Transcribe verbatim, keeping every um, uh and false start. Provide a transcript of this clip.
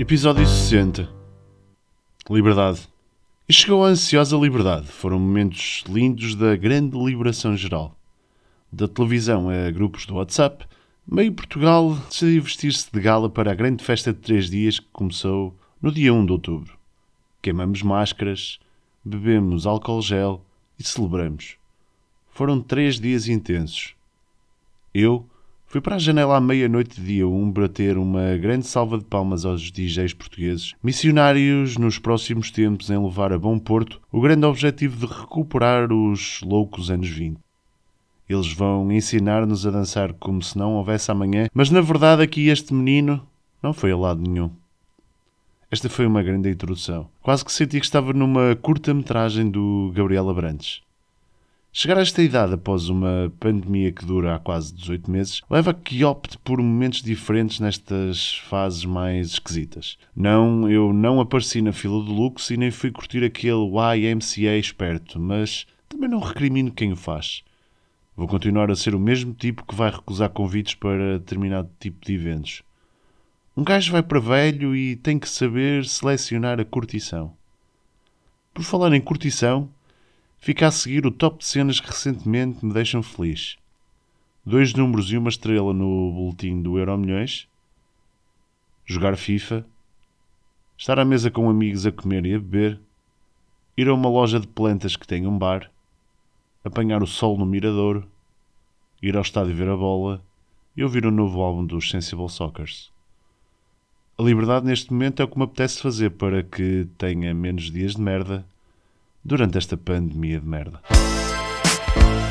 Episódio sessenta. Liberdade. E chegou a ansiosa liberdade. Foram momentos lindos da grande liberação geral. Da televisão a grupos do WhatsApp, meio Portugal decidiu vestir-se de gala para a grande festa de três dias que começou no dia primeiro de outubro. Queimamos máscaras, bebemos álcool gel e celebramos. Foram três dias intensos. Eu fui para a janela à meia-noite de dia um bater uma grande salva de palmas aos D Js portugueses, missionários nos próximos tempos em levar a bom porto o grande objetivo de recuperar os loucos anos vinte. Eles vão ensinar-nos a dançar como se não houvesse amanhã, mas na verdade aqui este menino não foi a lado nenhum. Esta foi uma grande introdução. Quase que senti que estava numa curta-metragem do Gabriel Abrantes. Chegar a esta idade após uma pandemia que dura há quase dezoito meses leva a que opte por momentos diferentes nestas fases mais esquisitas. Não, eu não apareci na fila do luxo e nem fui curtir aquele Y M C A esperto, mas também não recrimino quem o faz. Vou continuar a ser o mesmo tipo que vai recusar convites para determinado tipo de eventos. Um gajo vai para velho e tem que saber selecionar a curtição. Por falar em curtição, fica a seguir o top de cenas que recentemente me deixam feliz. Dois números e uma estrela no boletim do Euromilhões. Jogar FIFA. Estar à mesa com amigos a comer e a beber. Ir a uma loja de plantas que tenha um bar. Apanhar o sol no Miradouro. Ir ao estádio ver a bola. E ouvir o novo álbum dos Sensible Sockers. A liberdade neste momento é o que me apetece fazer para que tenha menos dias de merda durante esta pandemia de merda.